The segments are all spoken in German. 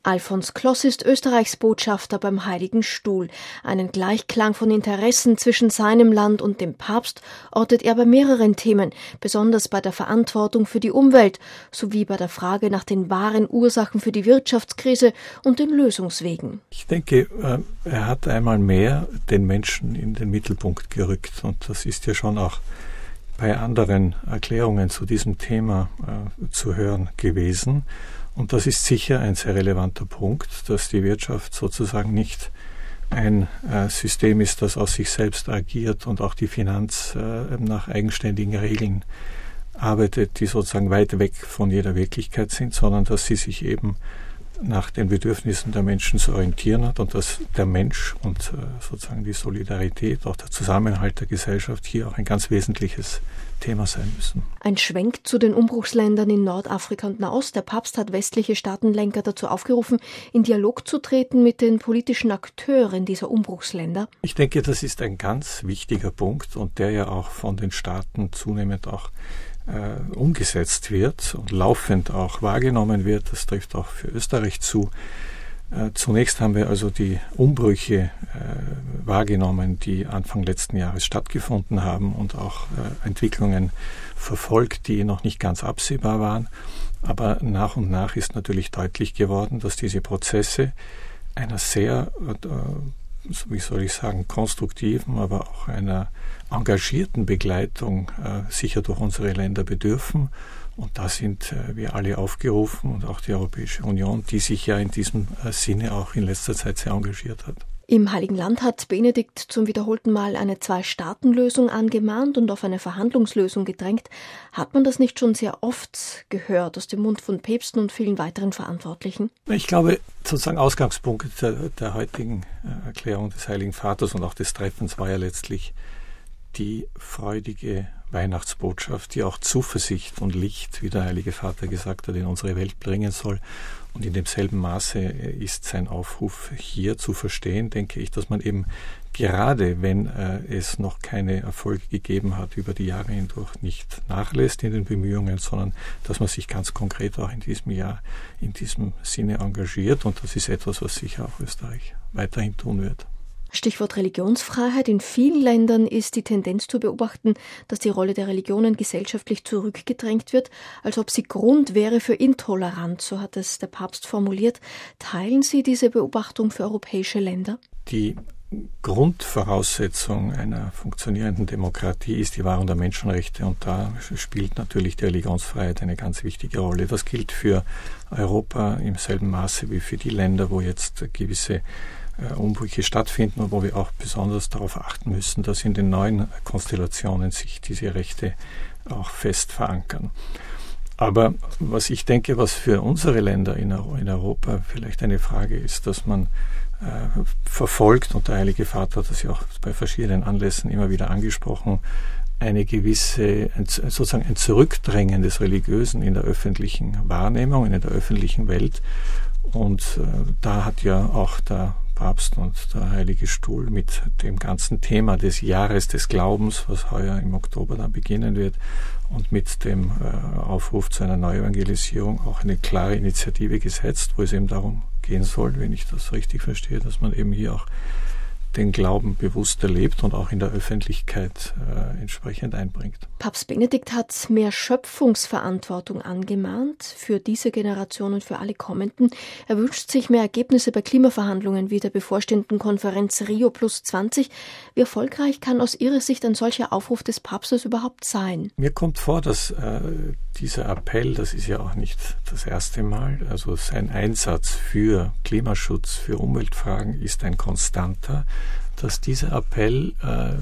Alfons Kloss ist Österreichs Botschafter beim Heiligen Stuhl. Einen Gleichklang von Interessen zwischen seinem Land und dem Papst ortet er bei mehreren Themen, besonders bei der Verantwortung für die Umwelt sowie bei der Frage nach den wahren Ursachen für die Wirtschaftskrise und den Lösungswegen. Ich denke, er hat einmal mehr den Menschen in den Mittelpunkt gerückt, und das ist ja schon auch bei anderen Erklärungen zu diesem Thema zu hören gewesen. Und das ist sicher ein sehr relevanter Punkt, dass die Wirtschaft sozusagen nicht ein System ist, das aus sich selbst agiert und auch die Finanz nach eigenständigen Regeln arbeitet, die sozusagen weit weg von jeder Wirklichkeit sind, sondern dass sie sich eben nach den Bedürfnissen der Menschen zu orientieren hat und dass der Mensch und sozusagen die Solidarität, auch der Zusammenhalt der Gesellschaft hier auch ein ganz wesentliches Thema sein müssen. Ein Schwenk zu den Umbruchsländern in Nordafrika und Nahost. Der Papst hat westliche Staatenlenker dazu aufgerufen, in Dialog zu treten mit den politischen Akteuren dieser Umbruchsländer. Ich denke, das ist ein ganz wichtiger Punkt und der ja auch von den Staaten zunehmend auch umgesetzt wird und laufend auch wahrgenommen wird. Das trifft auch für Österreich zu. Zunächst haben wir also die Umbrüche wahrgenommen, die Anfang letzten Jahres stattgefunden haben und auch Entwicklungen verfolgt, die noch nicht ganz absehbar waren. Aber nach und nach ist natürlich deutlich geworden, dass diese Prozesse einer sehr, wie soll ich sagen, konstruktiven, aber auch einer engagierten Begleitung sicher durch unsere Länder bedürfen. Und da sind wir alle aufgerufen und auch die Europäische Union, die sich ja in diesem Sinne auch in letzter Zeit sehr engagiert hat. Im Heiligen Land hat Benedikt zum wiederholten Mal eine Zwei-Staaten-Lösung angemahnt und auf eine Verhandlungslösung gedrängt. Hat man das nicht schon sehr oft gehört aus dem Mund von Päpsten und vielen weiteren Verantwortlichen? Ich glaube, sozusagen Ausgangspunkt der heutigen Erklärung des Heiligen Vaters und auch des Treffens war ja letztlich die freudige Weihnachtsbotschaft, die auch Zuversicht und Licht, wie der Heilige Vater gesagt hat, in unsere Welt bringen soll. Und in demselben Maße ist sein Aufruf hier zu verstehen, denke ich, dass man eben gerade, wenn es noch keine Erfolge gegeben hat über die Jahre hindurch, nicht nachlässt in den Bemühungen, sondern dass man sich ganz konkret auch in diesem Jahr in diesem Sinne engagiert. Und das ist etwas, was sicher auch Österreich weiterhin tun wird. Stichwort Religionsfreiheit. In vielen Ländern ist die Tendenz zu beobachten, dass die Rolle der Religionen gesellschaftlich zurückgedrängt wird, als ob sie Grund wäre für Intoleranz, so hat es der Papst formuliert. Teilen Sie diese Beobachtung für europäische Länder? Die Grundvoraussetzung einer funktionierenden Demokratie ist die Wahrung der Menschenrechte, und da spielt natürlich die Religionsfreiheit eine ganz wichtige Rolle. Das gilt für Europa im selben Maße wie für die Länder, wo jetzt gewisse Umbrüche stattfinden und wo wir auch besonders darauf achten müssen, dass in den neuen Konstellationen sich diese Rechte auch fest verankern. Aber was ich denke, was für unsere Länder in Europa vielleicht eine Frage ist, dass man verfolgt, und der Heilige Vater hat das ja auch bei verschiedenen Anlässen immer wieder angesprochen, eine gewisse, sozusagen ein Zurückdrängen des Religiösen in der öffentlichen Wahrnehmung, in der öffentlichen Welt. Und da hat ja auch der Papst und der Heilige Stuhl mit dem ganzen Thema des Jahres des Glaubens, was heuer im Oktober dann beginnen wird, und mit dem Aufruf zu einer Neuevangelisierung auch eine klare Initiative gesetzt, wo es eben darum gehen soll, wenn ich das richtig verstehe, dass man eben hier auch den Glauben bewusst erlebt und auch in der Öffentlichkeit entsprechend einbringt. Papst Benedikt hat mehr Schöpfungsverantwortung angemahnt für diese Generation und für alle Kommenden. Er wünscht sich mehr Ergebnisse bei Klimaverhandlungen wie der bevorstehenden Konferenz Rio+20. Wie erfolgreich kann aus Ihrer Sicht ein solcher Aufruf des Papstes überhaupt sein? Mir kommt vor, dass dieser Appell, das ist ja auch nicht das erste Mal, also sein Einsatz für Klimaschutz, für Umweltfragen ist ein konstanter, dass dieser Appell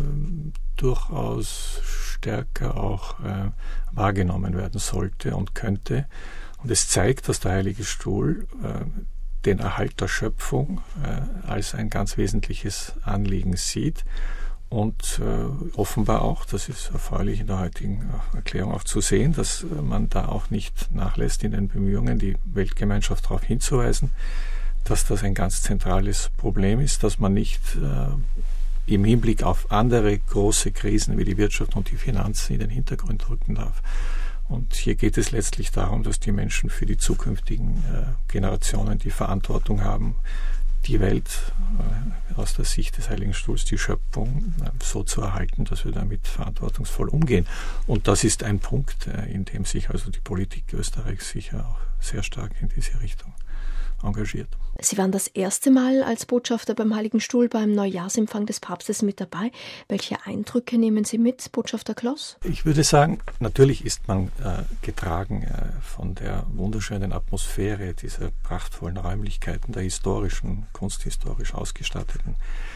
durchaus stärker auch wahrgenommen werden sollte und könnte. Und es zeigt, dass der Heilige Stuhl den Erhalt der Schöpfung als ein ganz wesentliches Anliegen sieht. Und offenbar auch, das ist erfreulich in der heutigen Erklärung auch zu sehen, dass man da auch nicht nachlässt in den Bemühungen, die Weltgemeinschaft darauf hinzuweisen, dass das ein ganz zentrales Problem ist, dass man nicht im Hinblick auf andere große Krisen wie die Wirtschaft und die Finanzen in den Hintergrund rücken darf. Und hier geht es letztlich darum, dass die Menschen für die zukünftigen Generationen die Verantwortung haben, die Welt aus der Sicht des Heiligen Stuhls, die Schöpfung, so zu erhalten, dass wir damit verantwortungsvoll umgehen. Und das ist ein Punkt, in dem sich also die Politik Österreichs sicher auch sehr stark in diese Richtung engagiert. Sie waren das erste Mal als Botschafter beim Heiligen Stuhl beim Neujahrsempfang des Papstes mit dabei. Welche Eindrücke nehmen Sie mit, Botschafter Kloss? Ich würde sagen, natürlich ist man getragen von der wunderschönen Atmosphäre dieser prachtvollen Räumlichkeiten, der historischen, kunsthistorisch ausgestatteten.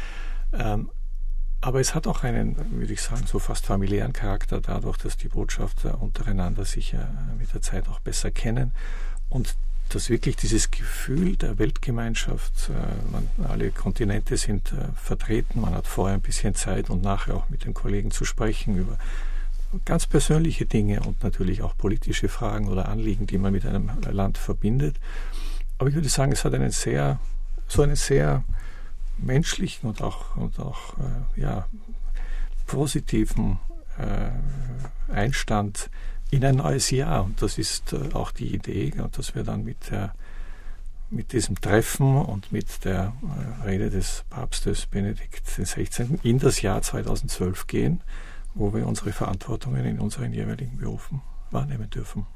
Aber es hat auch einen, würde ich sagen, so fast familiären Charakter, dadurch, dass die Botschafter untereinander sich mit der Zeit auch besser kennen und dass wirklich dieses Gefühl der Weltgemeinschaft, alle Kontinente sind vertreten, man hat vorher ein bisschen Zeit und nachher auch mit den Kollegen zu sprechen über ganz persönliche Dinge und natürlich auch politische Fragen oder Anliegen, die man mit einem Land verbindet. Aber ich würde sagen, es hat einen sehr menschlichen und auch positiven Einstand in ein neues Jahr. Und das ist auch die Idee, dass wir dann mit diesem Treffen und mit der Rede des Papstes Benedikt XVI. In das Jahr 2012 gehen, wo wir unsere Verantwortungen in unseren jeweiligen Berufen wahrnehmen dürfen.